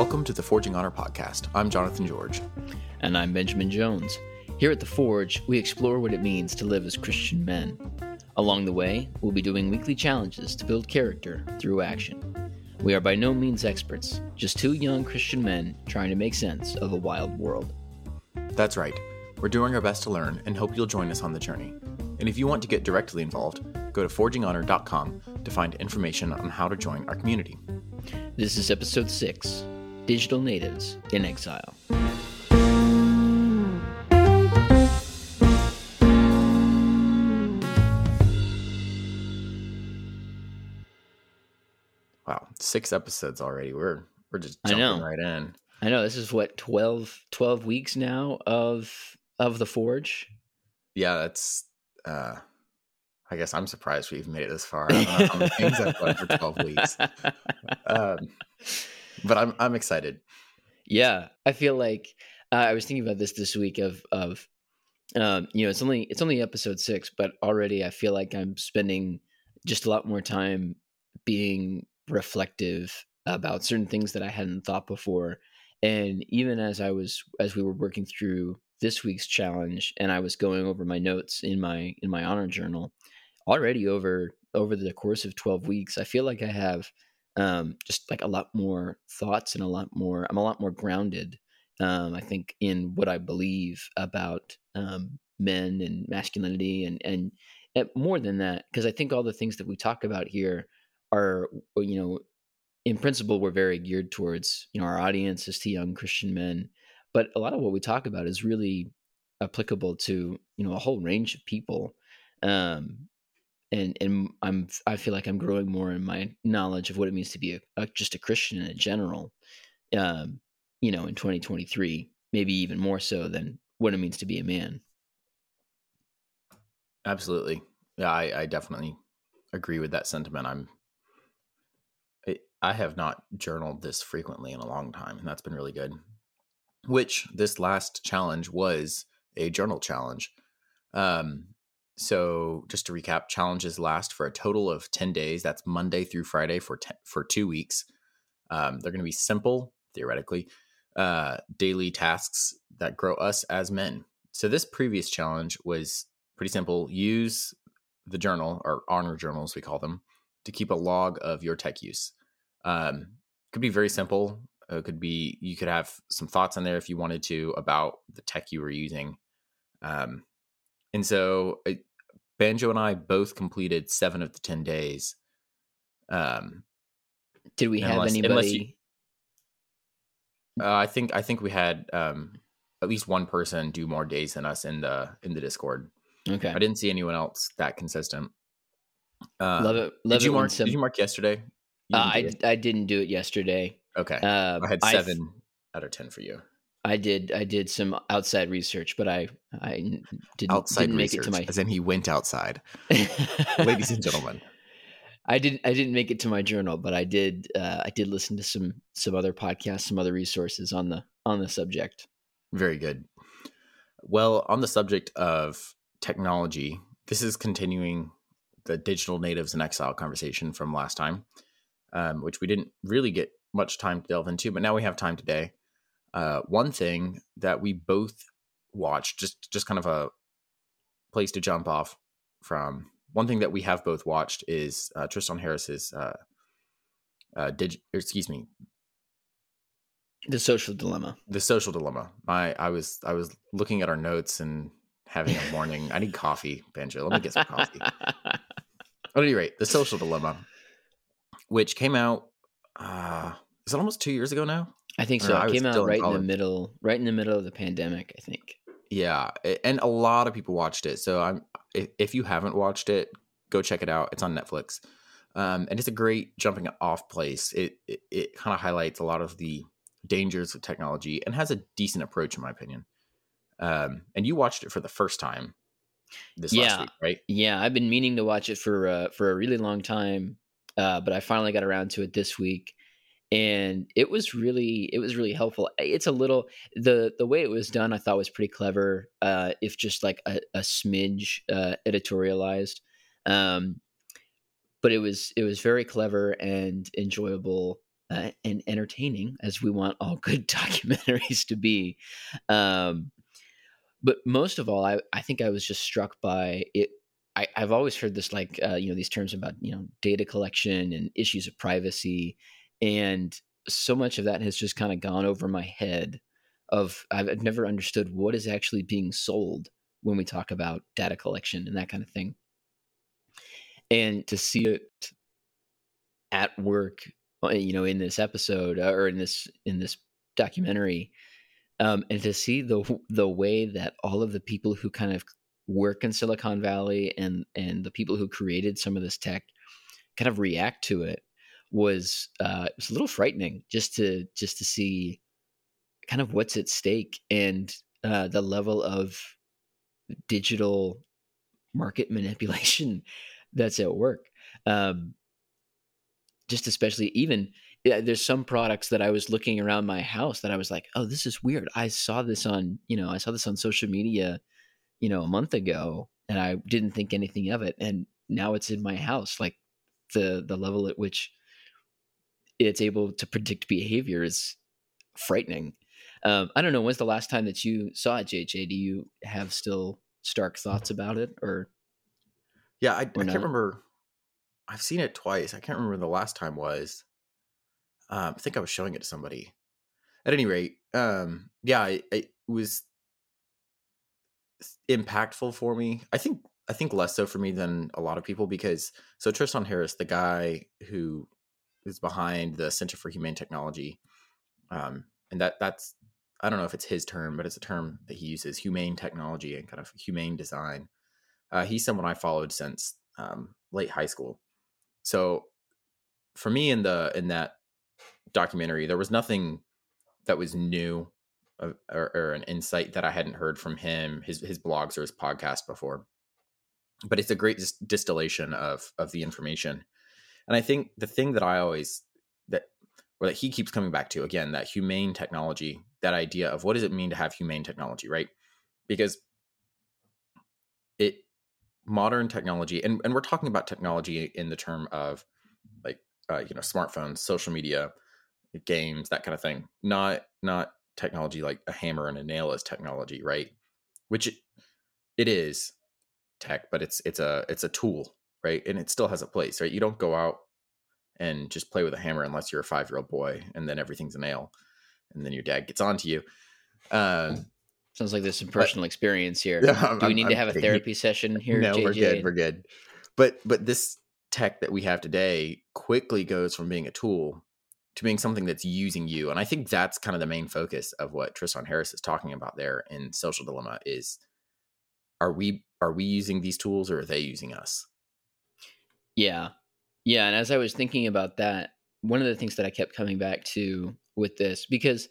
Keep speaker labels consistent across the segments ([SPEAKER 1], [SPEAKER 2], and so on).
[SPEAKER 1] Welcome to the Forging Honor podcast. I'm Jonathan George.
[SPEAKER 2] And I'm Benjamin Jones. Here at The Forge, we explore what it means to live as Christian men. Along the way, we'll be doing weekly challenges to build character through action. We are by no means experts, just two young Christian men trying to make sense of a wild world.
[SPEAKER 1] That's right. We're doing our best to learn and hope you'll join us on the journey. And if you want to get directly involved, go to forginghonor.com to find information on how to join our community.
[SPEAKER 2] This is episode 6, Digital Natives in Exile.
[SPEAKER 1] Wow, 6 episodes already. We're just jumping right in.
[SPEAKER 2] I know, this is what, 12 weeks now of The Forge?
[SPEAKER 1] Yeah, that's I guess I'm surprised we've made it this far. I don't know how many things I've done for 12 weeks. But I'm excited.
[SPEAKER 2] Yeah, I feel like I was thinking about this week of it's only episode 6, but already I feel like I'm spending just a lot more time being reflective about certain things that I hadn't thought before. And even as we were working through this week's challenge, and I was going over my notes in my honor journal, already over the course of 12 weeks, I feel like I have just like a lot more thoughts and I'm a lot more grounded, I think, in what I believe about men and masculinity and more than that, because I think all the things that we talk about here are, in principle, we're very geared towards, our audience is to young Christian men, but a lot of what we talk about is really applicable to, a whole range of people. And I feel like I'm growing more in my knowledge of what it means to be just a Christian in general, in 2023, maybe even more so than what it means to be a man.
[SPEAKER 1] Absolutely. Yeah, I definitely agree with that sentiment. I have not journaled this frequently in a long time, and that's been really good. Which this last challenge was a journal challenge. So just to recap, challenges last for a total of 10 days. That's Monday through Friday for 2 weeks. They're going to be simple, theoretically, daily tasks that grow us as men. So this previous challenge was pretty simple. Use the journal, or honor journals, we call them, to keep a log of your tech use. Could be very simple. You could have some thoughts in there if you wanted to about the tech you were using. And so Banjo and I both completed 7 of the 10 days.
[SPEAKER 2] Did we have anybody?
[SPEAKER 1] I think we had at least one person do more days than us in the Discord.
[SPEAKER 2] Okay.
[SPEAKER 1] I didn't see anyone else that consistent.
[SPEAKER 2] Love it.
[SPEAKER 1] Did you mark yesterday?
[SPEAKER 2] I didn't do it yesterday.
[SPEAKER 1] Okay. I had 7 out of 10 for you.
[SPEAKER 2] I did some outside research, but I didn't make it to my.
[SPEAKER 1] As in, he went outside. Ladies and gentlemen,
[SPEAKER 2] I didn't make it to my journal, but I did listen to some other podcasts, some other resources on the subject.
[SPEAKER 1] Very good. Well, on the subject of technology, this is continuing the digital natives in exile conversation from last time, which we didn't really get much time to delve into, but now we have time today. One thing that we both watched, just kind of a place to jump off from. One thing that we have both watched is Tristan Harris's The
[SPEAKER 2] Social Dilemma.
[SPEAKER 1] The Social Dilemma. I was looking at our notes and having a morning. I need coffee, Banjo. Let me get some coffee. At any rate, The Social Dilemma, which came out, is it almost 2 years ago now?
[SPEAKER 2] I think so. It came out right in the middle of the pandemic, I think.
[SPEAKER 1] Yeah, and a lot of people watched it. So if you haven't watched it, go check it out. It's on Netflix, and it's a great jumping off place. It kind of highlights a lot of the dangers of technology and has a decent approach, in my opinion. And you watched it for the first time last week, right?
[SPEAKER 2] Yeah, I've been meaning to watch it for a really long time, but I finally got around to it this week. And it was really helpful. It's a little, the way it was done, I thought was pretty clever. If just like a smidge editorialized, but it was very clever and enjoyable. and entertaining, as we want all good documentaries to be. Um, but most of all, I think I was just struck by it. I've always heard this, like, these terms about, data collection and issues of privacy. And so much of that has just kind of gone over my head. I've never understood what is actually being sold when we talk about data collection and that kind of thing. And to see it at work, in this episode, or in this documentary, and to see the way that all of the people who kind of work in Silicon Valley and the people who created some of this tech kind of react to it it was a little frightening, just to see kind of what's at stake, and the level of digital market manipulation that's at work. Just especially, even, there's some products that I was looking around my house that I was like, oh, this is weird. I saw this on social media, a month ago, and I didn't think anything of it. And now it's in my house. Like, the level at which it's able to predict behavior is frightening. I don't know. When's the last time that you saw it, JJ? Do you have still stark thoughts about it, or
[SPEAKER 1] Yeah, I can't
[SPEAKER 2] not?
[SPEAKER 1] remember. I've seen it twice. I can't remember the last time was. I think I was showing it to somebody. At any rate, yeah, it was impactful for me. I think less so for me than a lot of people, because Tristan Harris, the guy who is behind the Center for Humane Technology, and that's, I don't know if it's his term, but it's a term that he uses, humane technology and kind of humane design. He's someone I followed since late high school. So for me, in that documentary, there was nothing that was new, or an insight that I hadn't heard from him, his blogs or his podcast before. But it's a great distillation of the information. And I think the thing that I always that or that he keeps coming back to, again, that humane technology, that idea of what does it mean to have humane technology, right? Because it modern technology, and we're talking about technology in the term of, like, smartphones, social media, games, that kind of thing, not technology like a hammer and a nail is technology, right? Which it is tech, but it's a tool, right? And it still has a place, right? You don't go out and just play with a hammer unless you're a 5-year-old boy, and then everything's a nail, and then your dad gets onto you.
[SPEAKER 2] Sounds like there's some personal experience here.
[SPEAKER 1] Yeah,
[SPEAKER 2] Do we need to have a
[SPEAKER 1] kidding.
[SPEAKER 2] therapy session here,
[SPEAKER 1] No,
[SPEAKER 2] JJ?
[SPEAKER 1] we're good. But this tech that we have today quickly goes from being a tool to being something that's using you. And I think that's kind of the main focus of what Tristan Harris is talking about there in Social Dilemma is, are we using these tools, or are they using us?
[SPEAKER 2] Yeah. Yeah. And as I was thinking about that, one of the things that I kept coming back to with this, because,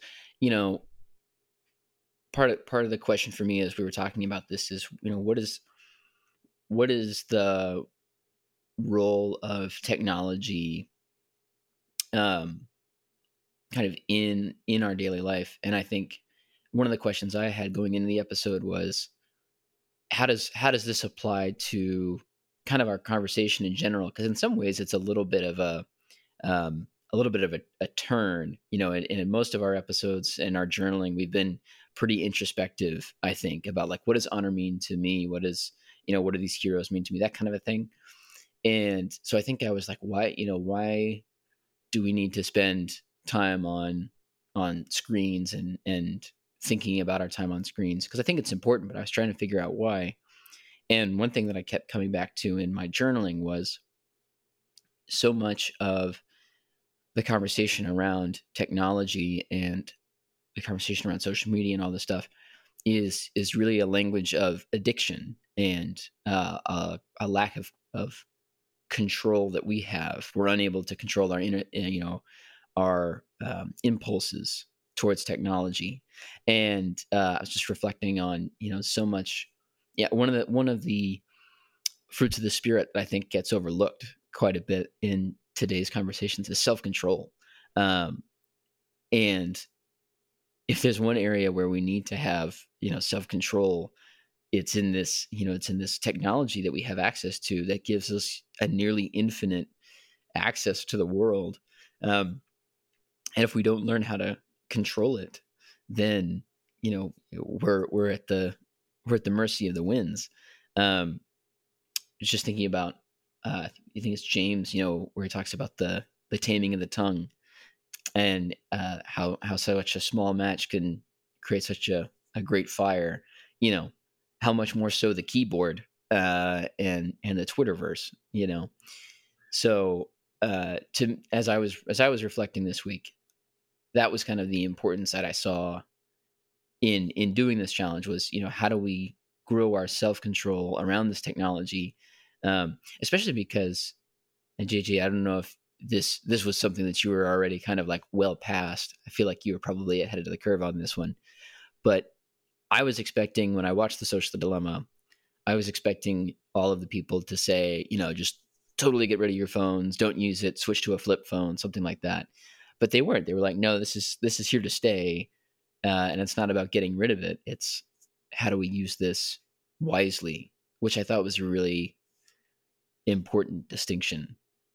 [SPEAKER 2] part of the question for me as we were talking about this is, what is the role of technology, um, kind of in our daily life? And I think one of the questions I had going into the episode was, how does this apply to kind of our conversation in general? Because in some ways, it's a little bit of a turn, and in most of our episodes and our journaling, we've been pretty introspective, I think, about, like, what does honor mean to me? What do these heroes mean to me? That kind of a thing. And so I think I was like, why do we need to spend time on screens and thinking about our time on screens? Because I think it's important, but I was trying to figure out why. And one thing that I kept coming back to in my journaling was, so much of the conversation around technology and the conversation around social media and all this stuff is really a language of addiction, and a lack of control that we have. We're unable to control our impulses towards technology. And I was just reflecting on, so much. Yeah, one of the fruits of the spirit that I think gets overlooked quite a bit in today's conversations is self-control. And if there's one area where we need to have, self-control, it's in this, technology that we have access to that gives us a nearly infinite access to the world. And if we don't learn how to control it, then, we're at the mercy of the winds. Just thinking about, I think it's James, where he talks about the taming of the tongue, and how such a small match can create such a great fire. How much more so the keyboard, and the Twitterverse. So, as I was reflecting this week, that was kind of the importance that I saw in doing this challenge was, how do we grow our self-control around this technology, especially because, and JJ, I don't know if this was something that you were already kind of like well past. I feel like you were probably ahead of the curve on this one, but I was expecting, when I watched The Social Dilemma, I was expecting all of the people to say, just totally get rid of your phones, don't use it, switch to a flip phone, something like that. But they weren't. They were like, no, this is here to stay, and it's not about getting rid of it. It's how do we use this wisely, which I thought was a really important distinction.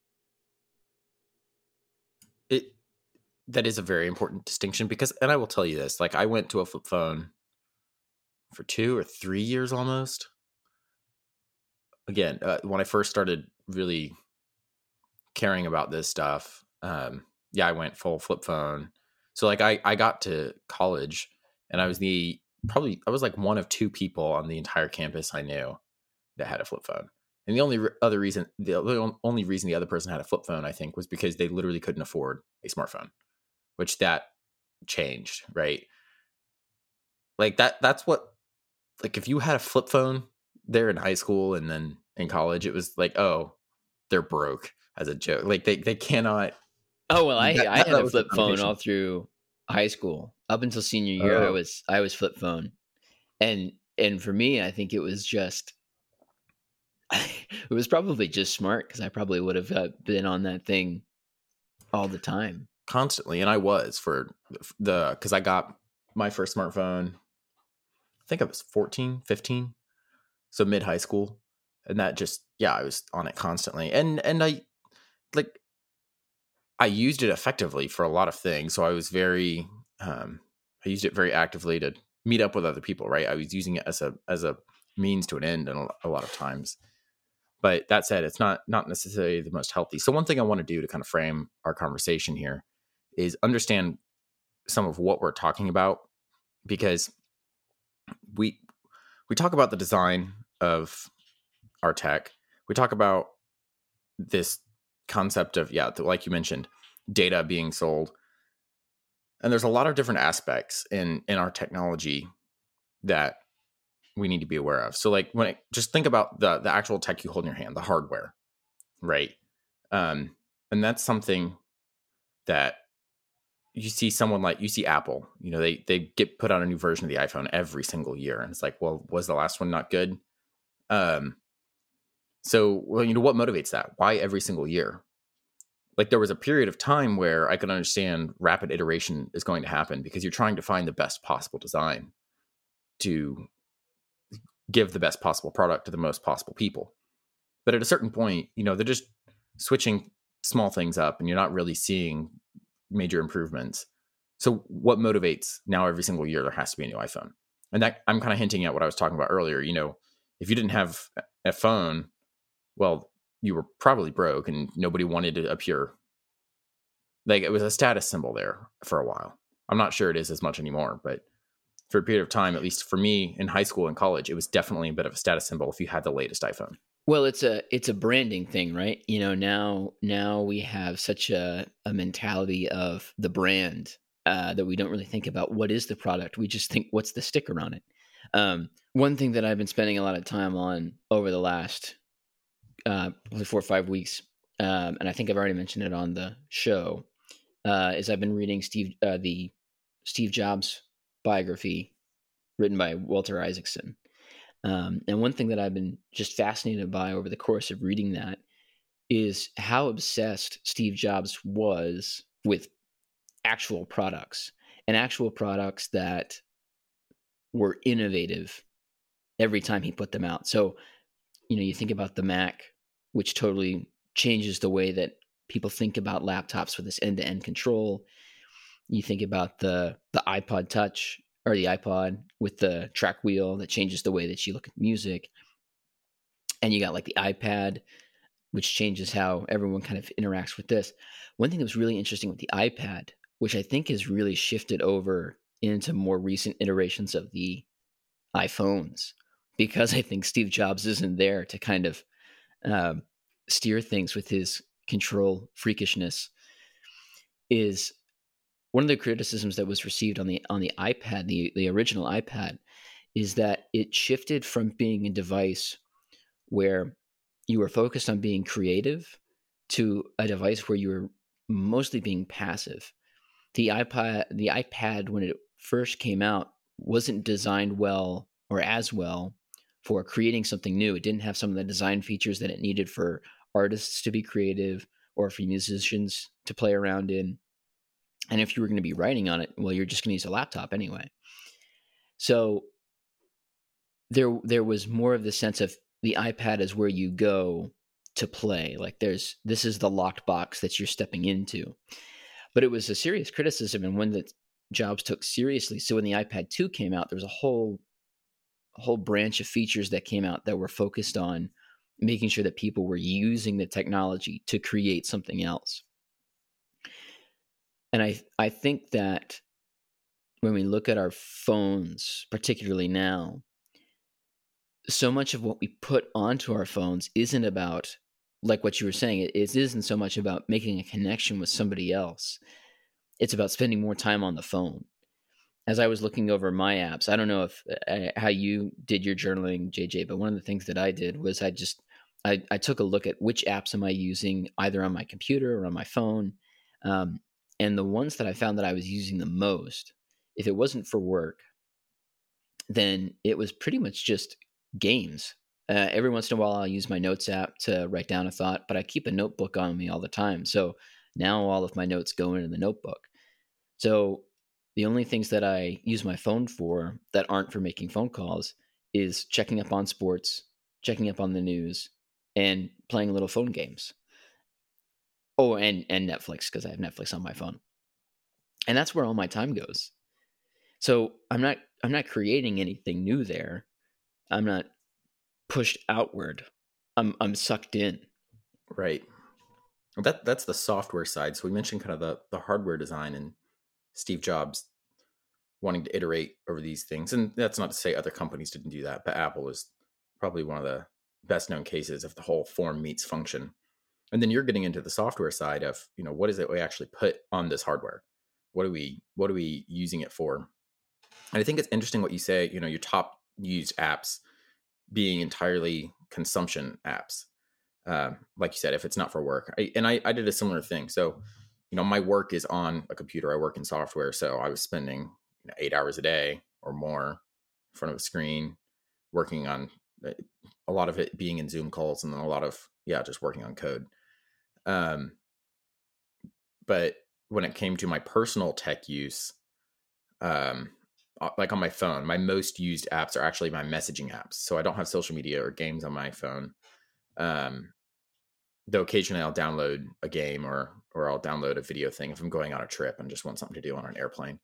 [SPEAKER 1] That is a very important distinction because, and I will tell you this, like I went to a flip phone for 2 or 3 years almost. Again, when I first started really caring about this stuff, I went full flip phone. So like I got to college and I was like one of 2 people on the entire campus I knew that had a flip phone. And the only reason the other person had a flip phone, I think, was because they literally couldn't afford a smartphone, which that changed, right? Like that's what, like if you had a flip phone there in high school and then in college, it was like, oh, they're broke, as a joke. Like they cannot.
[SPEAKER 2] Oh, well, I had a flip phone all
[SPEAKER 1] connotation.
[SPEAKER 2] through high school. Up until senior year,
[SPEAKER 1] Oh,
[SPEAKER 2] I was flip phone. And for me, I think it was just it was probably just smart, because I probably would have been on that thing all the time.
[SPEAKER 1] constantly. And I was because I got my first smartphone, I think I was 14, 15, so mid high school. And that just, I was on it constantly. And like I used it effectively for a lot of things. So I was I used it very actively to meet up with other people, right? I was using it as a means to an end, and a lot of times. But that said, it's not necessarily the most healthy. So one thing I want to do to kind of frame our conversation here is understand some of what we're talking about, because we talk about the design of our tech. We talk about this concept of, like you mentioned, data being sold. And there's a lot of different aspects in our technology that we need to be aware of. So like just think about the actual tech you hold in your hand, the hardware, right? And that's something that you see Apple, they get put out a new version of the iPhone every single year. And it's like, well, was the last one not good? So, well, what motivates that? Why every single year? Like there was a period of time where I could understand rapid iteration is going to happen because you're trying to find the best possible design to give the best possible product to the most possible people. But at a certain point, they're just switching small things up and you're not really seeing major improvements. So what motivates now every single year there has to be a new iPhone? And that I'm kind of hinting at what I was talking about earlier. If you didn't have a phone, well, you were probably broke and nobody wanted to appear. Like it was a status symbol there for a while. I'm not sure it is as much anymore, but for a period of time, at least for me in high school and college, it was definitely a bit of a status symbol if you had the latest iPhone.
[SPEAKER 2] Well, it's a branding thing, right? Now we have such a mentality of the brand, that we don't really think about what is the product. We just think, what's the sticker on it? One thing that I've been spending a lot of time on over the last probably 4 or 5 weeks, and I think I've already mentioned it on the show, is I've been reading the Steve Jobs biography written by Walter Isaacson. And one thing that I've been just fascinated by over the course of reading that is how obsessed Steve Jobs was with actual products, and actual products that were innovative every time he put them out. So, you think about the Mac, which totally changes the way that people think about laptops with this end-to-end control. You think about the iPod Touch or the iPod with the track wheel that changes the way that you look at music. And you got like the iPad, which changes how everyone kind of interacts with this. One thing that was really interesting with the iPad, which I think has really shifted over into more recent iterations of the iPhones, because I think Steve Jobs isn't there to kind of um, steer things with his control freakishness, is one of the criticisms that was received on the iPad, the original iPad, is that it shifted from being a device where you were focused on being creative to a device where you were mostly being passive. The iPad when it first came out wasn't designed well or as well for creating something new. It didn't have some of the design features that it needed for artists to be creative or for musicians to play around in. And if you were going to be writing on it, well, you're just going to use a laptop anyway. So there was more of the sense of the iPad is where you go to play. Like this is the locked box that you're stepping into. But it was a serious criticism and one that Jobs took seriously. So when the iPad 2 came out, there was a whole branch of features that came out that were focused on making sure that people were using the technology to create something else. And I think that when we look at our phones, particularly now, so much of what we put onto our phones isn't about, like what you were saying, it isn't so much about making a connection with somebody else. It's about spending more time on the phone. As I was looking over my apps, I don't know if how you did your journaling, JJ, but one of the things that I did was I took a look at which apps am I using either on my computer or on my phone, um, and the ones that I found that I was using the most, if it wasn't for work, then it was pretty much just games. Every once in a while, I'll use my notes app to write down a thought, but I keep a notebook on me all the time. So now all of my notes go into the notebook. So the only things that I use my phone for that aren't for making phone calls is checking up on sports, checking up on the news, and playing little phone games. Oh, and Netflix, because I have Netflix on my phone. And that's where all my time goes. So I'm not creating anything new there. I'm not pushed outward. I'm sucked in.
[SPEAKER 1] Right. That's the software side. So we mentioned kind of the hardware design and Steve Jobs wanting to iterate over these things. And that's not to say other companies didn't do that, but Apple is probably one of the best known cases of the whole form meets function. And then you're getting into the software side of, what is it we actually put on this hardware? What are we using it for? And I think it's interesting what you say, your top used apps being entirely consumption apps. Like you said, if it's not for work. I did a similar thing. So, my work is on a computer. I work in software. So I was spending 8 hours a day or more in front of a screen working on a lot of it being in Zoom calls and then a lot of, just working on code. But when it came to my personal tech use, like on my phone, my most used apps are actually my messaging apps. So I don't have social media or games on my phone. Though occasionally I'll download a game or I'll download a video thing if I'm going on a trip and just want something to do on an airplane.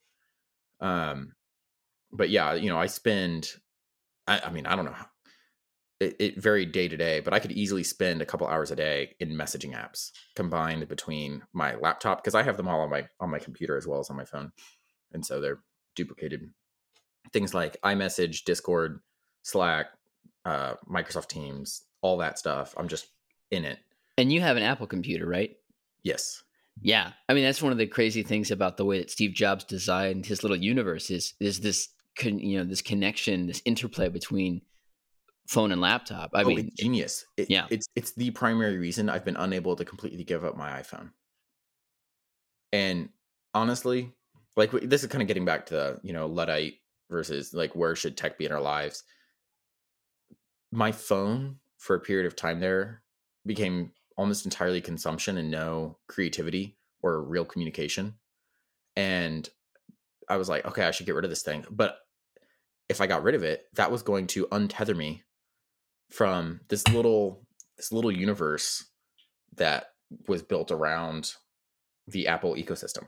[SPEAKER 1] But yeah, I spend, I mean, I don't know how, it varied day to day, but I could easily spend a couple hours a day in messaging apps combined between my laptop, because I have them all on my computer as well as on my phone. And so they're duplicated. Things like iMessage, Discord, Slack, Microsoft Teams, all that stuff. I'm just in it.
[SPEAKER 2] And you have an Apple computer, right?
[SPEAKER 1] Yes.
[SPEAKER 2] Yeah. I mean, that's one of the crazy things about the way that Steve Jobs designed his little universe is this this connection, this interplay between phone and laptop. I mean,
[SPEAKER 1] it's genius.
[SPEAKER 2] Yeah.
[SPEAKER 1] It's the primary reason I've been unable to completely give up my iPhone. And honestly, like this is kind of getting back to Luddite versus like where should tech be in our lives. My phone for a period of time there became almost entirely consumption and no creativity or real communication. And I was like, okay, I should get rid of this thing. But if I got rid of it, that was going to untether me from this little universe that was built around the Apple ecosystem.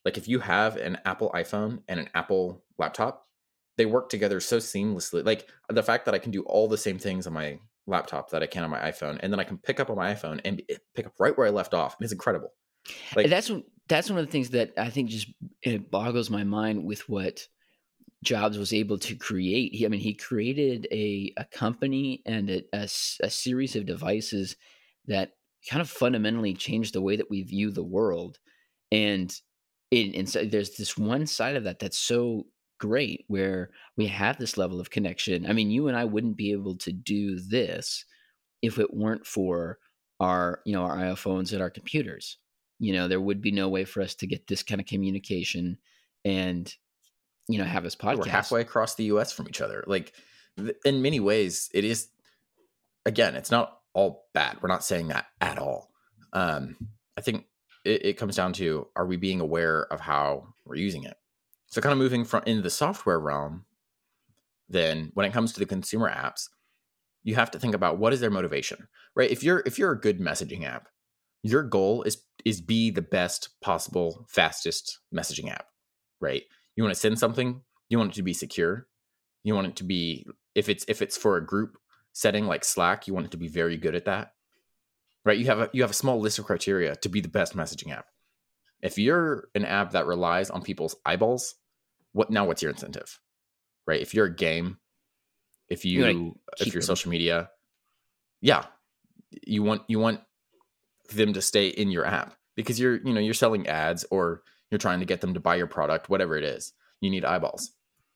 [SPEAKER 1] Like if you have an Apple iPhone and an Apple laptop, they work together so seamlessly. Like the fact that I can do all the same things on my laptop that I can on my iPhone, and then I can pick up on my iPhone and pick up right where I left off. And it's incredible.
[SPEAKER 2] And
[SPEAKER 1] Like,
[SPEAKER 2] that's one of the things that I think just it boggles my mind with what Jobs was able to create. He created a company and a series of devices that kind of fundamentally changed the way that we view the world. And so there's this one side of that that's so great where we have this level of connection. I mean, you and I wouldn't be able to do this if it weren't for our iPhones and our computers. There would be no way for us to get this kind of communication and have this
[SPEAKER 1] we're
[SPEAKER 2] podcast.
[SPEAKER 1] halfway across the US from each other. Like in many ways, it is, again, it's not all bad. We're not saying that at all. I think it comes down to, are we being aware of how we're using it? So kind of moving from into the software realm, then when it comes to the consumer apps, you have to think about what is their motivation, right? If you're a good messaging app, your goal is be the best possible, fastest messaging app, right? You want to send something, you want it to be secure. You want it to be, if it's for a group setting like Slack, you want it to be very good at that, right? You have a small list of criteria to be the best messaging app. If you're an app that relies on people's eyeballs, what's your incentive, right? If you're a game, if you're social media, yeah, you want them to stay in your app because you're selling ads or you're trying to get them to buy your product, whatever it is. You need eyeballs.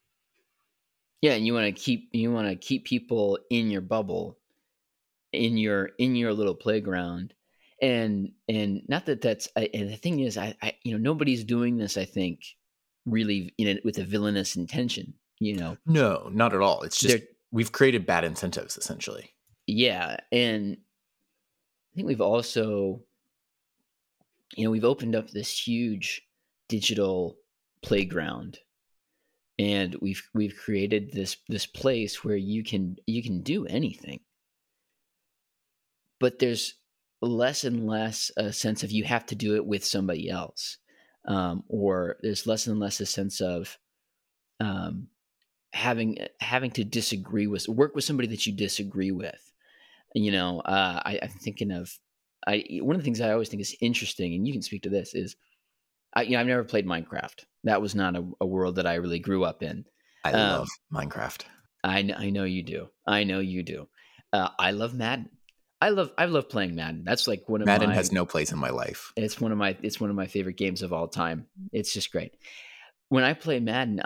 [SPEAKER 2] Yeah, and you want to keep people in your bubble, in your little playground, and not that's. And the thing is, I nobody's doing this. I think really with a villainous intention.
[SPEAKER 1] No, not at all. It's just we've created bad incentives essentially.
[SPEAKER 2] Yeah, and I think we've also, we've opened up this huge digital playground. And we've created this place where you can do anything, but there's less and less a sense of you have to do it with somebody else, or there's less and less a sense of having to work with somebody that you disagree with. I'm thinking of one of the things I always think is interesting, and you can speak to this, is I've never played Minecraft. That was not a world that I really grew up in.
[SPEAKER 1] I love Minecraft.
[SPEAKER 2] I know you do. I know you do. I love Madden. I love playing Madden. That's like one of
[SPEAKER 1] Madden has no place in my life.
[SPEAKER 2] It's one of my favorite games of all time. It's just great. When I play Madden,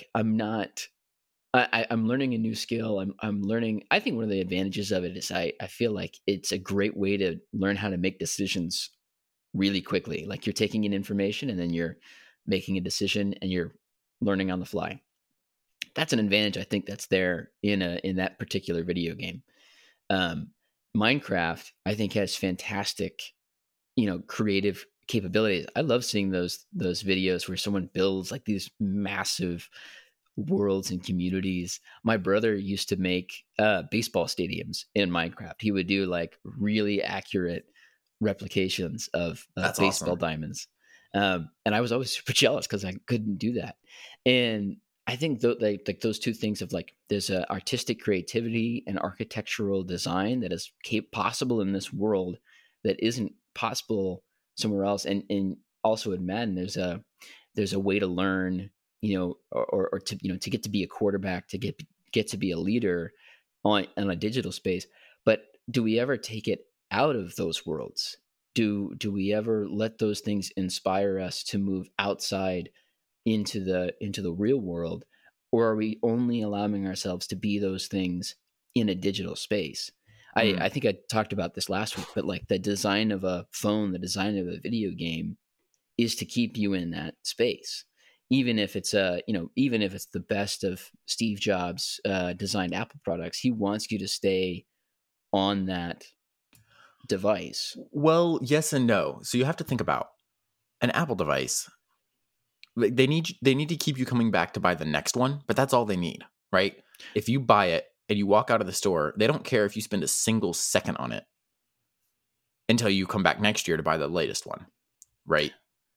[SPEAKER 2] I'm learning a new skill. I'm learning. I think one of the advantages of it is I feel like it's a great way to learn how to make decisions really quickly. Like you're taking in information and then you're making a decision and you're learning on the fly. That's an advantage I think that's there in that particular video game. Minecraft, I think, has fantastic, creative capabilities. I love seeing those videos where someone builds like these massive worlds and communities. My brother used to make baseball stadiums in Minecraft. He would do like really accurate replications of baseball
[SPEAKER 1] awesome.
[SPEAKER 2] Diamonds. And I was always super jealous because I couldn't do that. And I think like those two things of like there's a artistic creativity and architectural design that is possible in this world that isn't possible somewhere else. And also in Madden, there's a way to learn, or to get to be a quarterback, to get to be a leader on a digital space. But do we ever take it out of those worlds? Do we ever let those things inspire us to move outside into the real world, or are we only allowing ourselves to be those things in a digital space? I think I talked about this last week, but like the design of a phone, the design of a video game is to keep you in that space. Even if it's the best of Steve Jobs designed Apple products, he wants you to stay on that device.
[SPEAKER 1] Well, yes and no. So you have to think about an Apple device. They need to keep you coming back to buy the next one, but that's all they need, right? If you buy it and you walk out of the store, they don't care if you spend a single second on it until you come back next year to buy the latest one, right?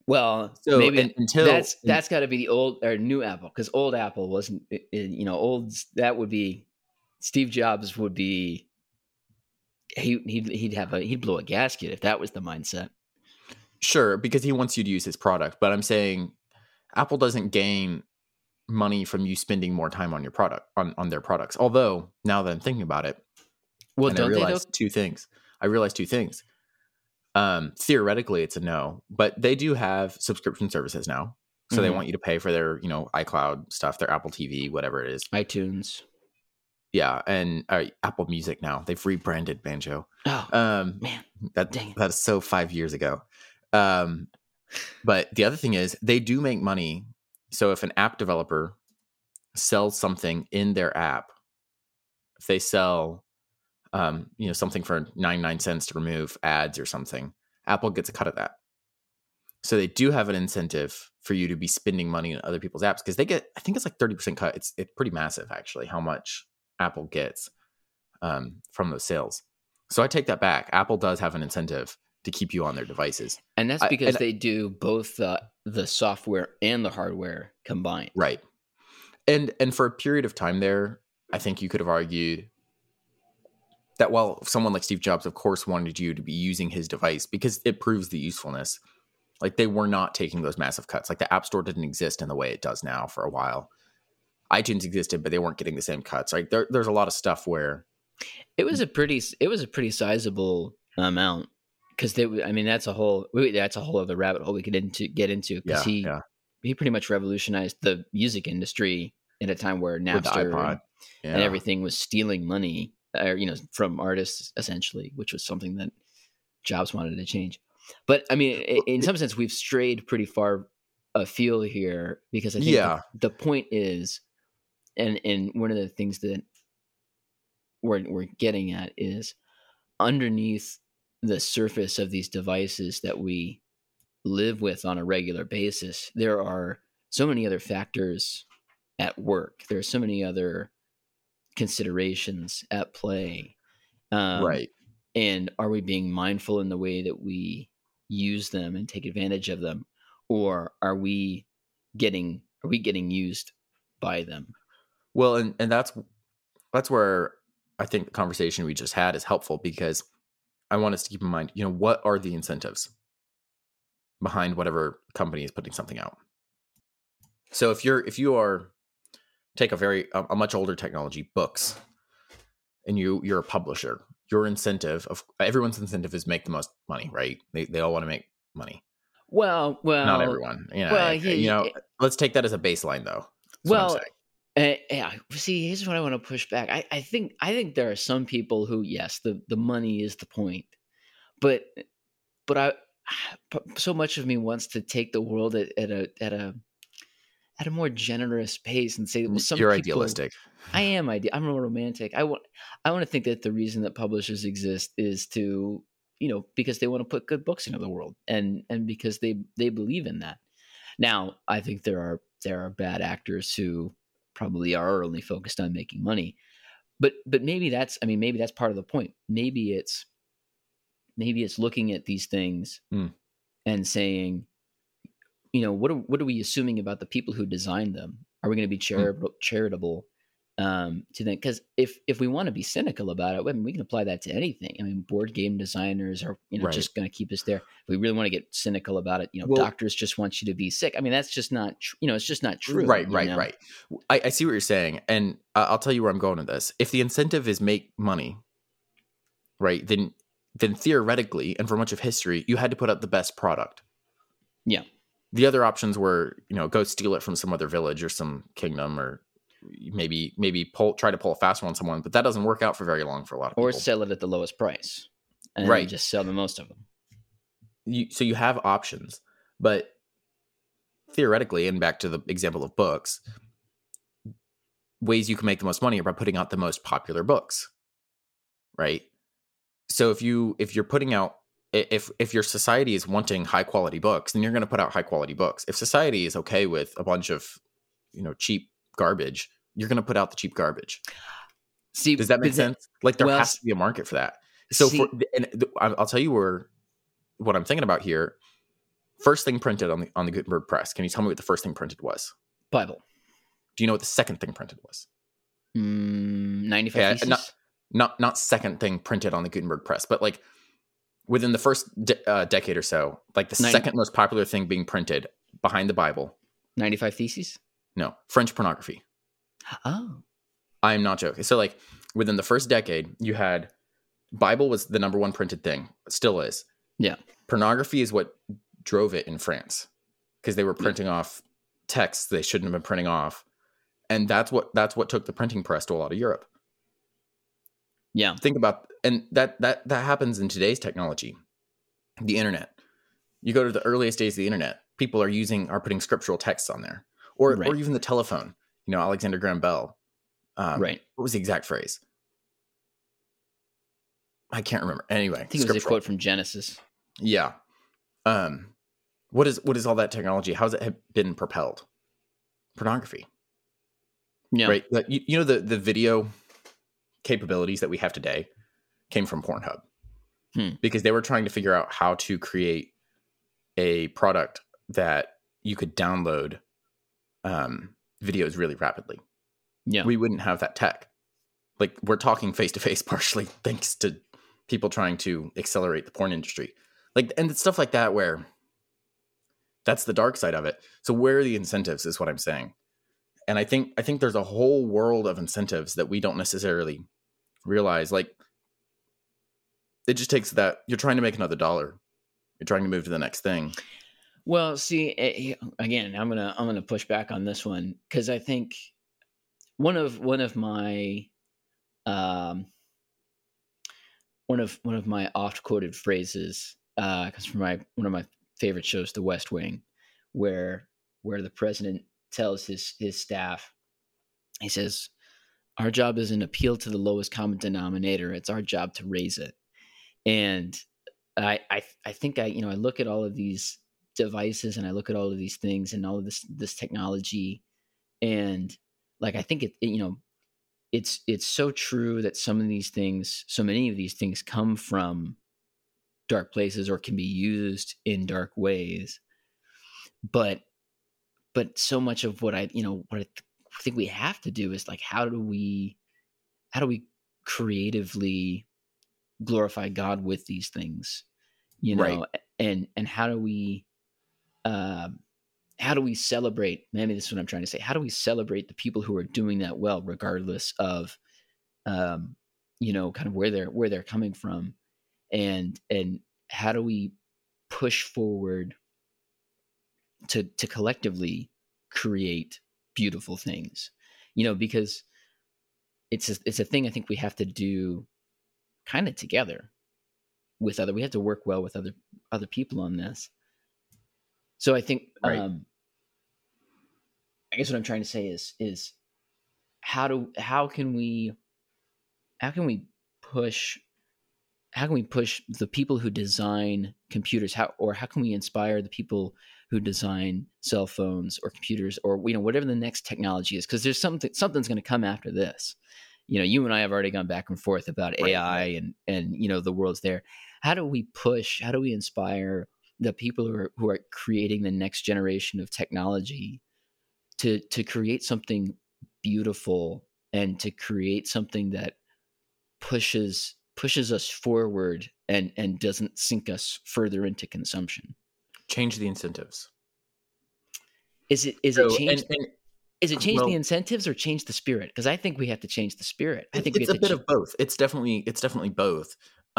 [SPEAKER 2] Well,
[SPEAKER 1] So
[SPEAKER 2] maybe
[SPEAKER 1] until
[SPEAKER 2] that's got to be the old or new Apple, because old Apple wasn't. Old that would be Steve Jobs would be he'd blow a gasket if that was the mindset.
[SPEAKER 1] sure, because he wants you to use his product, but I'm saying Apple doesn't gain money from you spending more time on your product on their products. Although now that I'm thinking about it,
[SPEAKER 2] Well,
[SPEAKER 1] and I
[SPEAKER 2] don't they though?
[SPEAKER 1] realized two things. Theoretically, it's a no, but they do have subscription services now. So they
[SPEAKER 2] Mhm.
[SPEAKER 1] want you to pay for their, iCloud stuff, their Apple TV, whatever it is.
[SPEAKER 2] iTunes.
[SPEAKER 1] Yeah, and Apple Music now. They've rebranded Banjo.
[SPEAKER 2] Oh
[SPEAKER 1] Um,
[SPEAKER 2] man, dang it.
[SPEAKER 1] that's so 5 years ago. But the other thing is they do make money. So if an app developer sells something in their app, if they sell something for 99 cents to remove ads or something, Apple gets a cut of that. So they do have an incentive for you to be spending money on other people's apps because they get, I think it's like 30% cut. It's pretty massive actually, how much Apple gets from those sales. So I take that back. Apple does have an incentive to keep you on their devices.
[SPEAKER 2] And that's because they do both the software and the hardware combined.
[SPEAKER 1] Right. And for a period of time there, I think you could have argued that while someone like Steve Jobs, of course, wanted you to be using his device because it proves the usefulness, like they were not taking those massive cuts. Like the App Store didn't exist in the way it does now for a while. iTunes existed, but they weren't getting the same cuts. Like there's a lot of stuff where
[SPEAKER 2] it was a pretty sizable amount because that's a whole other rabbit hole we could get into because he pretty much revolutionized the music industry in a time where Napster and everything was stealing money from artists essentially, which was something that Jobs wanted to change. But I mean, in some sense, we've strayed pretty far afield here because I think the point is, and one of the things that we're getting at is underneath the surface of these devices that we live with on a regular basis, there are so many other factors at work. There are so many other considerations at play.
[SPEAKER 1] Right.
[SPEAKER 2] And are we being mindful in the way that we use them and take advantage of them, or are we getting used by them?
[SPEAKER 1] Well, and that's where I think the conversation we just had is helpful because I want us to keep in mind, what are the incentives behind whatever company is putting something out? So if you are take a much older technology, books, and you're a publisher, everyone's incentive is make the most money, right? They all want to make money.
[SPEAKER 2] Well,
[SPEAKER 1] not everyone. Let's take that as a baseline, though.
[SPEAKER 2] Yeah. See, here's what I want to push back. I think there are some people who, yes, the money is the point, but so much of me wants to take the world at a more generous pace and say, well,
[SPEAKER 1] you're idealistic.
[SPEAKER 2] I'm a romantic. I want to think that the reason that publishers exist is to, because they want to put good books into the world and because they believe in that. Now, I think there are bad actors who probably are only focused on making money, but maybe that's part of the point. Maybe it's looking at these things and saying, what are we assuming about the people who designed them? Are we going to be charitable to them? Because if we want to be cynical about it, we can apply that to anything. I mean, board game designers are just going to keep us there. If we really want to get cynical about it, doctors just want you to be sick. I mean, that's just not it's just not true.
[SPEAKER 1] Right. I see what you're saying, and I'll tell you where I'm going with this. If the incentive is make money, right, then theoretically, and for much of history, you had to put out the best product.
[SPEAKER 2] Yeah.
[SPEAKER 1] The other options were, go steal it from some other village or some kingdom, or maybe try to pull a fast one on someone, but that doesn't work out for very long for a lot of people.
[SPEAKER 2] Or sell it at the lowest price, and then just sell the most of them.
[SPEAKER 1] So you have options, but theoretically, and back to the example of books, ways you can make the most money are by putting out the most popular books, right? So if you're putting out, if your society is wanting high quality books, then you're going to put out high quality books. If society is okay with a bunch of, cheap garbage, you're going to put out the cheap garbage. See, does that make sense? Like there has to be a market for that. So I'll tell you what I'm thinking about here. First thing printed on the Gutenberg press. Can you tell me what the first thing printed was?
[SPEAKER 2] Bible.
[SPEAKER 1] Do you know what the second thing printed was?
[SPEAKER 2] 95
[SPEAKER 1] Yeah,
[SPEAKER 2] Theses?
[SPEAKER 1] not second thing printed on the Gutenberg press, but like within the first decade or so, like the second most popular thing being printed behind the Bible.
[SPEAKER 2] 95 Theses?
[SPEAKER 1] No, French pornography.
[SPEAKER 2] Oh.
[SPEAKER 1] I am not joking. So like within the first decade, you had Bible was the number one printed thing. It still is.
[SPEAKER 2] Yeah.
[SPEAKER 1] Pornography is what drove it in France because they were printing off texts they shouldn't have been printing off. And that's what took the printing press to a lot of Europe.
[SPEAKER 2] Yeah.
[SPEAKER 1] Think about, and that happens in today's technology, the internet. You go to the earliest days of the internet, people are putting scriptural texts on there, or even the telephone. You know, Alexander Graham Bell.
[SPEAKER 2] Right.
[SPEAKER 1] What was the exact phrase? I can't remember. Anyway,
[SPEAKER 2] I think it was a quote from Genesis.
[SPEAKER 1] Yeah. What is all that technology? How's it been propelled? Pornography.
[SPEAKER 2] Yeah.
[SPEAKER 1] Right. You know, the video capabilities that we have today came from Pornhub because they were trying to figure out how to create a product that you could download videos really rapidly.
[SPEAKER 2] Yeah.
[SPEAKER 1] We wouldn't have that tech. Like we're talking face to face partially thanks to people trying to accelerate the porn industry. Like, and stuff like that where that's the dark side of it. So where are the incentives is what I'm saying. And I think there's a whole world of incentives that we don't necessarily realize. Like it just takes that you're trying to make another dollar. You're trying to move to the next thing.
[SPEAKER 2] Well, see, again, I'm gonna push back on this one because I think one of my one of my oft quoted phrases comes from one of my favorite shows, The West Wing, where the president tells his staff, he says, "Our job isn't appeal to the lowest common denominator; it's our job to raise it." And I think I look at all of these devices and I look at all of these things and all of this technology, and like I think it's so true that so many of these things come from dark places or can be used in dark ways, but so much of what I think we have to do is like how do we creatively glorify God with these things,
[SPEAKER 1] Right.
[SPEAKER 2] and how do we celebrate, maybe this is what I'm trying to say, how do we celebrate the people who are doing that well, regardless of kind of where they're coming from, and how do we push forward to collectively create beautiful things, because it's a thing I think we have to do kind of together with we have to work well with other people on this. So I think,
[SPEAKER 1] Right.
[SPEAKER 2] I guess what I'm trying to say is how can we push the people who design computers, how can we inspire the people who design cell phones or computers or whatever the next technology is, because there's something's going to come after this. You and I have already gone back and forth about AI and the world's there. How do we inspire the people who are creating the next generation of technology to create something beautiful and to create something that pushes us forward and doesn't sink us further into consumption?
[SPEAKER 1] Change the incentives.
[SPEAKER 2] Is it change? Is it change the incentives or change the spirit? Because I think we have to change the spirit. I think
[SPEAKER 1] it's a bit of both. It's definitely both.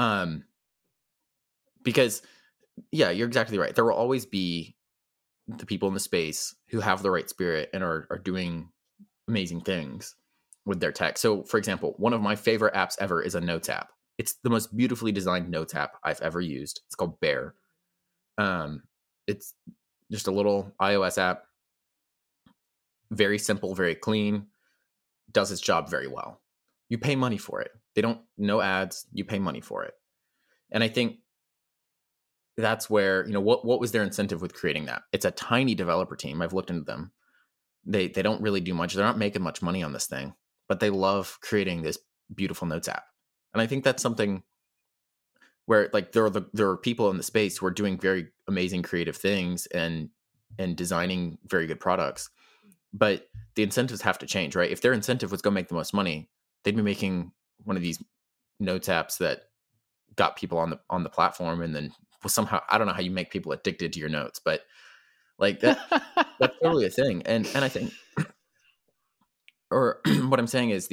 [SPEAKER 1] Because yeah, you're exactly right. There will always be the people in the space who have the right spirit and are doing amazing things with their tech. So for example, one of my favorite apps ever is a notes app. It's the most beautifully designed notes app I've ever used. It's called Bear. It's just a little iOS app. Very simple, very clean, does its job very well. You pay money for it. No ads, you pay money for it. And I think that's where, what was their incentive with creating that? It's a tiny developer team. I've looked into them. They don't really do much. They're not making much money on this thing, but they love creating this beautiful notes app. And I think that's something where like there are people in the space who are doing very amazing creative things and designing very good products. But the incentives have to change, right? If their incentive was go make the most money, they'd be making one of these notes apps that got people on the platform, and then somehow, I don't know how you make people addicted to your notes, but like that's totally a thing. And I think, or what I'm saying is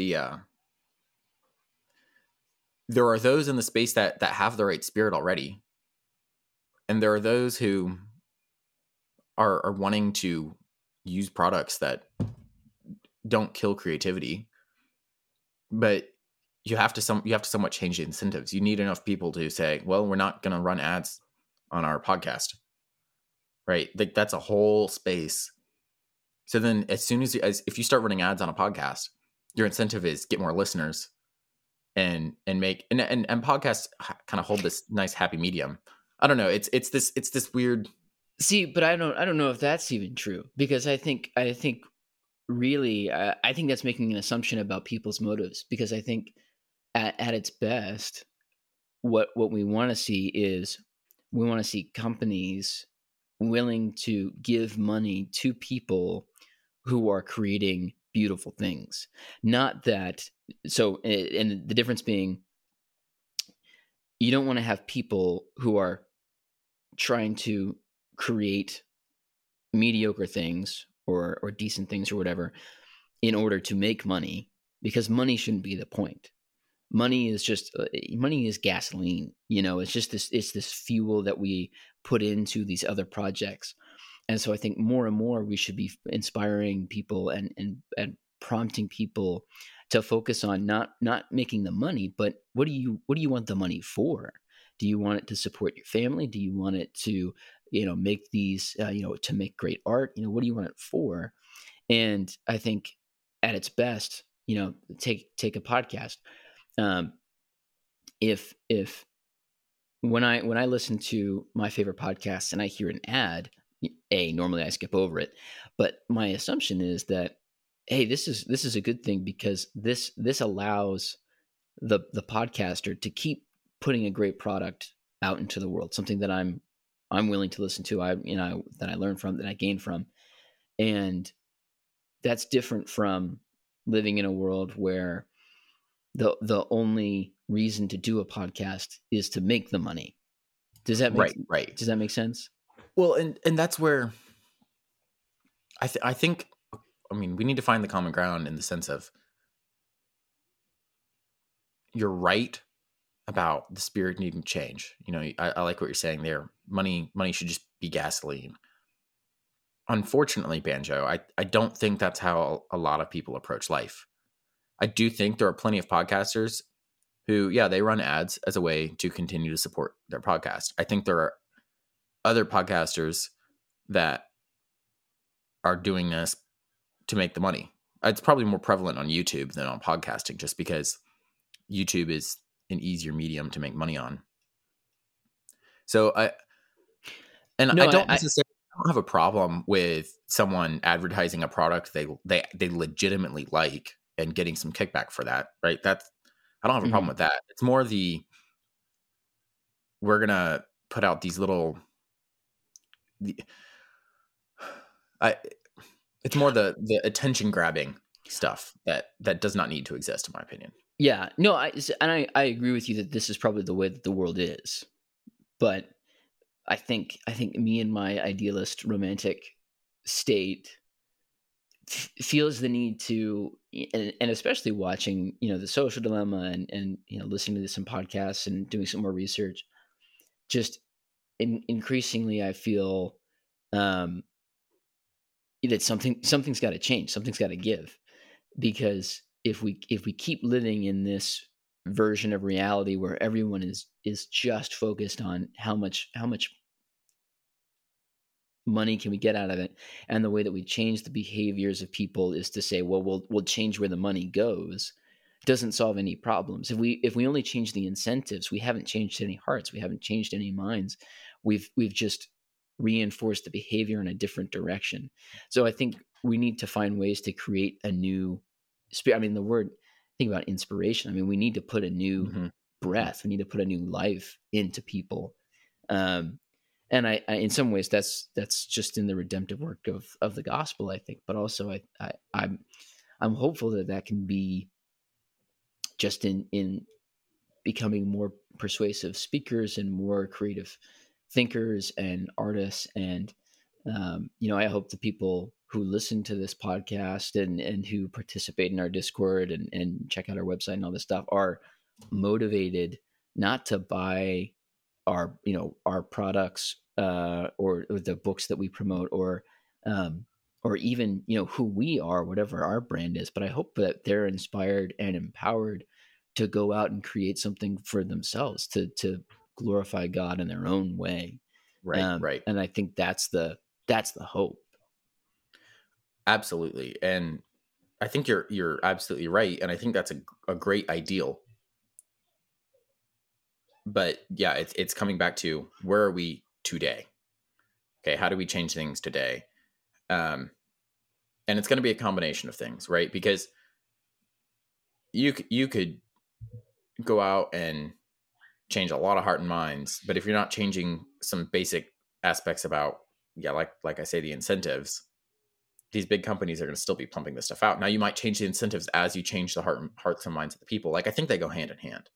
[SPEAKER 1] there are those in the space that have the right spirit already, and there are those who are wanting to use products that don't kill creativity, but you have to somewhat change the incentives. You need enough people to say, well, we're not going to run ads on our podcast, right? Like that's a whole space. So then as soon as if you start running ads on a podcast, your incentive is get more listeners and make and podcasts kind of hold this nice happy medium. I don't know. It's this weird.
[SPEAKER 2] See, but I don't know if that's even true, because I think really I think that's making an assumption about people's motives, because I think at its best, what we want to see is we want to see companies willing to give money to people who are creating beautiful things. Not that, so, and the difference being, you don't want to have people who are trying to create mediocre things or decent things or whatever in order to make money, because money shouldn't be the point. Money is just money is gasoline. It's just this fuel that we put into these other projects. And so I think more and more we should be inspiring people and prompting people to focus on not making the money, but what do you want the money for? Do you want it to support your family? Do you want it to make these to make great art? What do you want it for? And I think at its best, take a podcast. If when I listen to my favorite podcasts and I hear an ad, normally I skip over it, but my assumption is that, hey, this is a good thing, because this allows the podcaster to keep putting a great product out into the world, something that I'm willing to listen to, that I learn from, that I gain from. And that's different from living in a world where the only reason to do a podcast is to make the money. Does that make
[SPEAKER 1] right?
[SPEAKER 2] Does that make sense?
[SPEAKER 1] Well, and that's where I think, I mean, we need to find the common ground in the sense of, you're right about the spirit needing to change. I like what you're saying there. Money should just be gasoline. Unfortunately, Banjo, I don't think that's how a lot of people approach life. I do think there are plenty of podcasters who, yeah, they run ads as a way to continue to support their podcast. I think there are other podcasters that are doing this to make the money. It's probably more prevalent on YouTube than on podcasting, just because YouTube is an easier medium to make money on. So I don't have a problem with someone advertising a product they legitimately like and getting some kickback for that, right? I don't have a problem with that. It's more we're gonna put out these little. It's more the attention grabbing stuff that does not need to exist, in my opinion.
[SPEAKER 2] Yeah, no, I agree with you that this is probably the way that the world is, but I think me and my idealist romantic state feels the need to, and especially watching The Social Dilemma and listening to some podcasts and doing some more research, just increasingly I feel that something's got to change, something's got to give, because if we keep living in this version of reality where everyone is just focused on how much money can we get out of it, and the way that we change the behaviors of people is to say, well, we'll change where the money goes, doesn't solve any problems. If we only change the incentives, we haven't changed any hearts, we haven't changed any minds. We've just reinforced the behavior in a different direction. So I think we need to find ways to create a new spirit. I mean, think about inspiration. I mean, we need to put a new breath. We need to put a new life into people. And I in some ways that's just in the redemptive work of the gospel, I think. But also I'm hopeful that that can be just in becoming more persuasive speakers and more creative thinkers and artists. And I hope the people who listen to this podcast and who participate in our Discord and check out our website and all this stuff are motivated not to buy our products or the books that we promote or even who we are, whatever our brand is. But I hope that they're inspired and empowered to go out and create something for themselves to glorify God in their own way.
[SPEAKER 1] Right, right.
[SPEAKER 2] And I think that's the hope.
[SPEAKER 1] Absolutely. And I think you're absolutely right. And I think that's a great ideal. But yeah, it's coming back to, where are we today? Okay, how do we change things today? And it's going to be a combination of things, right? Because you could go out and change a lot of heart and minds, but if you're not changing some basic aspects about, like I say, the incentives, these big companies are going to still be pumping this stuff out. Now, you might change the incentives as you change the hearts and minds of the people. Like, I think they go hand in hand.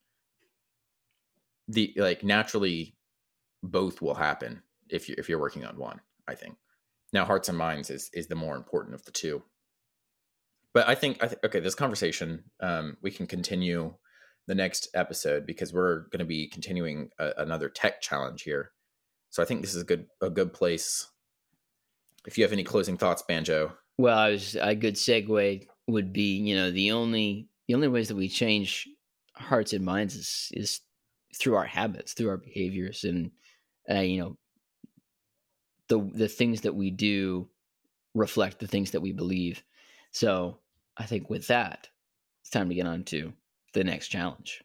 [SPEAKER 1] Naturally, both will happen if you're working on one, I think. Now, hearts and minds is the more important of the two. But I think okay, this conversation, we can continue the next episode, because we're going to be continuing another tech challenge here. So I think this is a good place. If you have any closing thoughts, Banjo.
[SPEAKER 2] Well, a good segue would be, the only ways that we change hearts and minds is through our habits, through our behaviors, and the things that we do reflect the things that we believe. So I think with that, it's time to get on to the next challenge.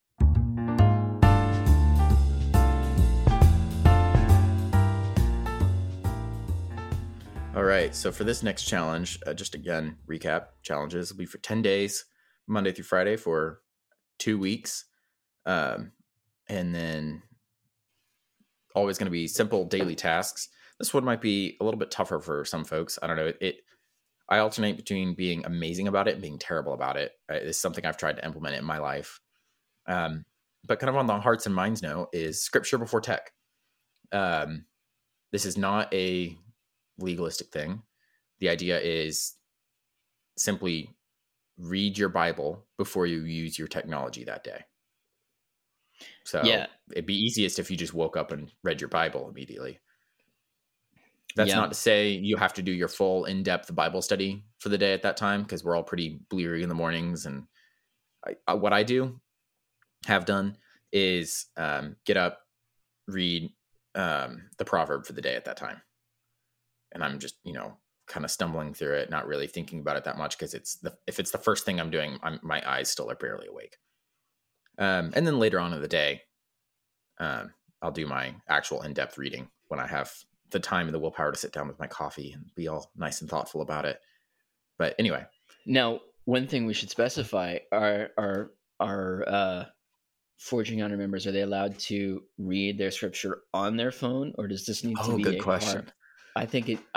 [SPEAKER 1] All right. So for this next challenge, just again, recap, challenges will be for 10 days, Monday through Friday for 2 weeks. And then always going to be simple daily tasks. This one might be a little bit tougher for some folks. I don't know. I alternate between being amazing about it and being terrible about it. It's something I've tried to implement in my life. But kind of on the hearts and minds note is scripture before tech. This is not a legalistic thing. The idea is simply read your Bible before you use your technology that day. So yeah, it'd be easiest if you just woke up and read your Bible immediately. That's not to say you have to do your full in-depth Bible study for the day at that time, because we're all pretty bleary in the mornings. And what I have done is get up, read the proverb for the day at that time. And I'm just, kind of stumbling through it, not really thinking about it that much, because if it's the first thing I'm doing, my eyes still are barely awake. And then later on in the day, I'll do my actual in-depth reading when I have the time and the willpower to sit down with my coffee and be all nice and thoughtful about it. But anyway.
[SPEAKER 2] Now, one thing we should specify are Forging Honor members, are they allowed to read their scripture on their phone, or does this need to be
[SPEAKER 1] good question.
[SPEAKER 2] I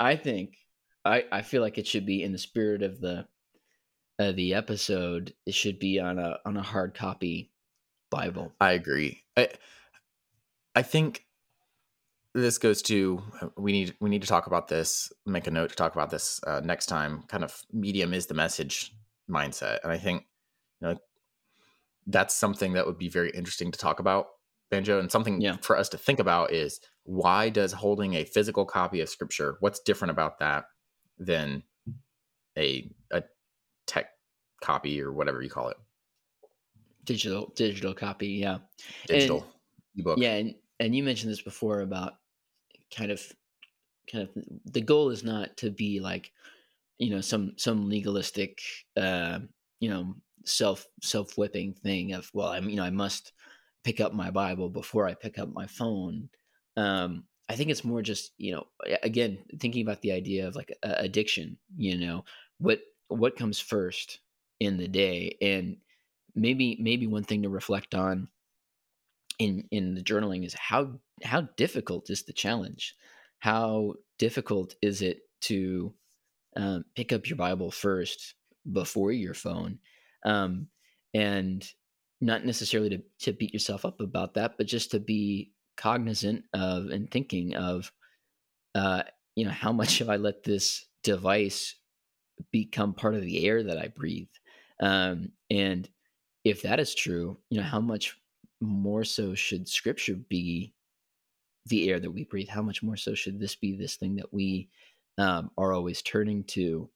[SPEAKER 2] feel like it should be in the spirit of the episode. It should be on a hard copy Bible.
[SPEAKER 1] I agree. I think this goes to, we need to talk about this, make a note to talk about this next time, kind of medium is the message mindset. And I think, that's something that would be very interesting to talk about, Banjo. And something for us to think about is, why does holding a physical copy of scripture, what's different about that than a tech copy, or whatever you call it?
[SPEAKER 2] Digital copy. Yeah.
[SPEAKER 1] Digital ebook.
[SPEAKER 2] Yeah. And you mentioned this before about kind of the goal is not to be like, some legalistic, self-whipping thing of, well, I must pick up my Bible before I pick up my phone. I think it's more just, again, thinking about the idea of like addiction, what comes first in the day. And maybe one thing to reflect on in the journaling is how difficult is the challenge? How difficult is it to pick up your Bible first before your phone, um, and not necessarily to beat yourself up about that, but just to be cognizant of and thinking of, uh, how much have I let this device become part of the air that I breathe? And if that is true, how much more so should Scripture be the air that we breathe? How much more so should this be this thing that we are always turning to?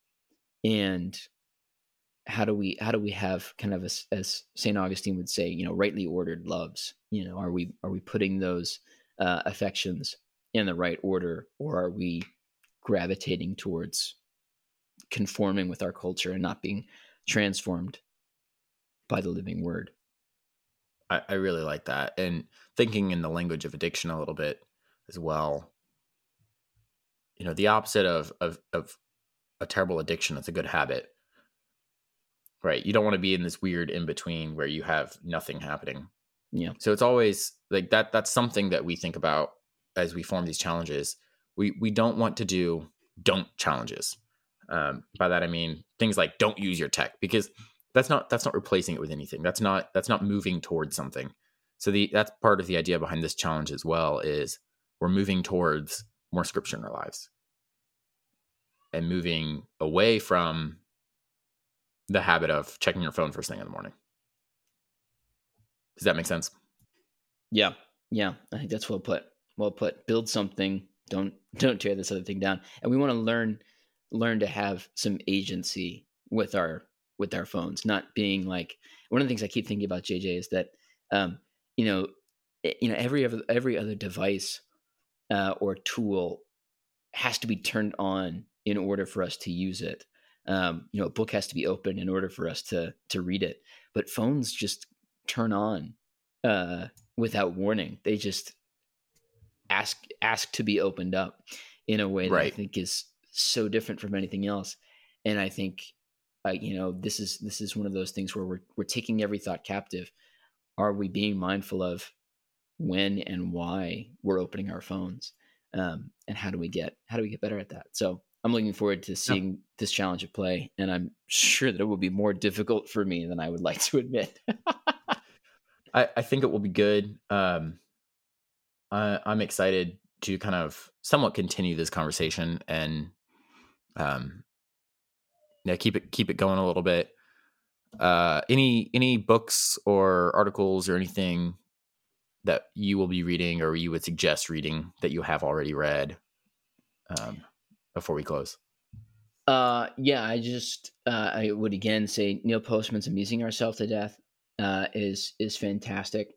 [SPEAKER 2] And how do we have kind of, as St. Augustine would say, rightly ordered loves? Are we putting those affections in the right order, or are we gravitating towards conforming with our culture and not being transformed by the living word?
[SPEAKER 1] I really like that. And thinking in the language of addiction a little bit as well. The opposite of a terrible addiction is a good habit, right? You don't want to be in this weird in between where you have nothing happening.
[SPEAKER 2] Yeah.
[SPEAKER 1] So it's always like that. That's something that we think about as we form these challenges. We don't want to do don't challenges. By that I mean things like don't use your tech, because that's not replacing it with anything. That's not moving towards something. So that's part of the idea behind this challenge as well, is we're moving towards more Scripture in our lives and moving away from the habit of checking your phone first thing in the morning. Does that make sense?
[SPEAKER 2] Yeah. Yeah. I think that's well put. Well put. Build something. Don't tear this other thing down. And we want to learn to have some agency with our phones, not being like, one of the things I keep thinking about, JJ, is that you know every other device or tool has to be turned on in order for us to use it. A book has to be open in order for us to read it. But phones just turn on without warning. They just ask to be opened up in a way that I think is so different from anything else. And I think this is one of those things where we're taking every thought captive. Are we being mindful of when and why we're opening our phones? And how do we get better at that? So I'm looking forward to seeing this challenge at play, and I'm sure that it will be more difficult for me than I would like to admit.
[SPEAKER 1] I think it will be good. I'm excited to kind of somewhat continue this conversation and keep it going a little bit. Any books or articles or anything that you will be reading or you would suggest reading that you have already read before we close?
[SPEAKER 2] I would again say Neil Postman's "Amusing Ourselves to Death" is fantastic.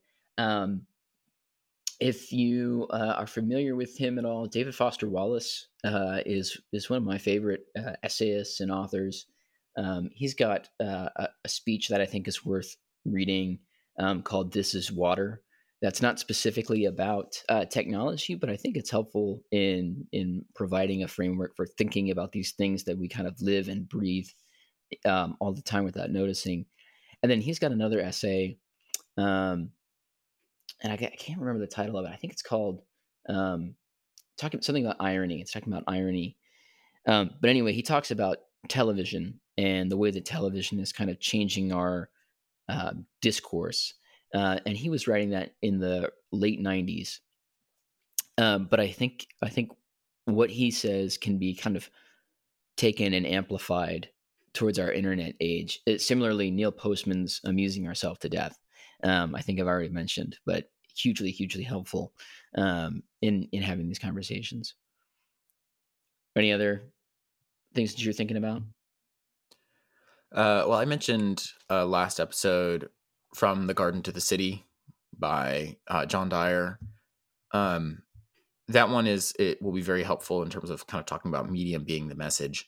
[SPEAKER 2] If you are familiar with him at all, David Foster Wallace is one of my favorite essayists and authors. He's got a speech that I think is worth reading called "This Is Water." That's not specifically about technology, but I think it's helpful in providing a framework for thinking about these things that we kind of live and breathe all the time without noticing. And then he's got another essay, and I can't remember the title of it. I think it's called talking something about irony. It's talking about irony. But anyway, he talks about television and the way that television is kind of changing our discourse. And he was writing that in the late 90s. But I think what he says can be kind of taken and amplified towards our internet age. Similarly, Neil Postman's "Amusing Ourselves to Death," I think I've already mentioned, but hugely, hugely helpful in having these conversations. Any other things that you're thinking about?
[SPEAKER 1] Well, I mentioned last episode "From the Garden to the City" by John Dyer. That one it will be very helpful in terms of kind of talking about medium being the message.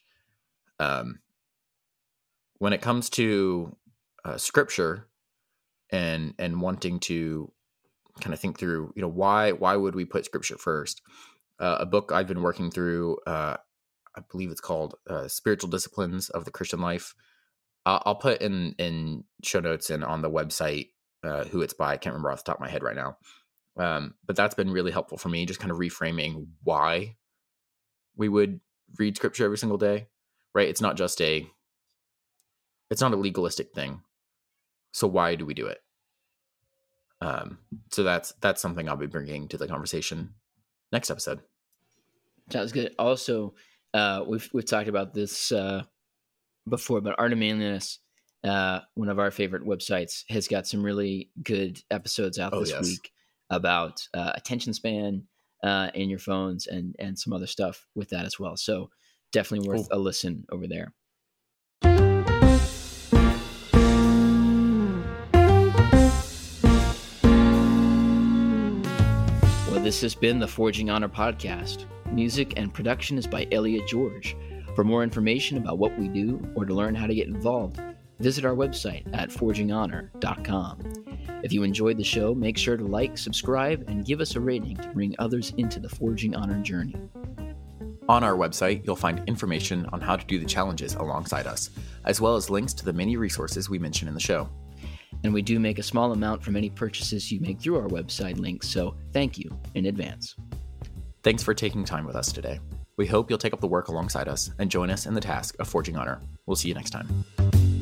[SPEAKER 1] When it comes to Scripture and wanting to kind of think through, why would we put Scripture first? A book I've been working through, I believe it's called "Spiritual Disciplines of the Christian Life." I'll put in show notes and on the website who it's by. I can't remember off the top of my head right now. But that's been really helpful for me, just kind of reframing why we would read scripture every single day, right? It's not a legalistic thing. So why do we do it? So that's something I'll be bringing to the conversation next episode.
[SPEAKER 2] Sounds good. Also, we've talked about this before, but Art of Manliness, one of our favorite websites, has got some really good episodes out this week about attention span in your phones and some other stuff with that as well. So definitely worth a listen over there. Well, this has been the Forging Honor podcast. Music and production is by Elliot George. For more information about what we do or to learn how to get involved, visit our website at forginghonor.com. If you enjoyed the show, make sure to like, subscribe, and give us a rating to bring others into the Forging Honor journey.
[SPEAKER 1] On our website, you'll find information on how to do the challenges alongside us, as well as links to the many resources we mention in the show.
[SPEAKER 2] And we do make a small amount from any purchases you make through our website links, so thank you in advance.
[SPEAKER 1] Thanks for taking time with us today. We hope you'll take up the work alongside us and join us in the task of Forging Honor. We'll see you next time.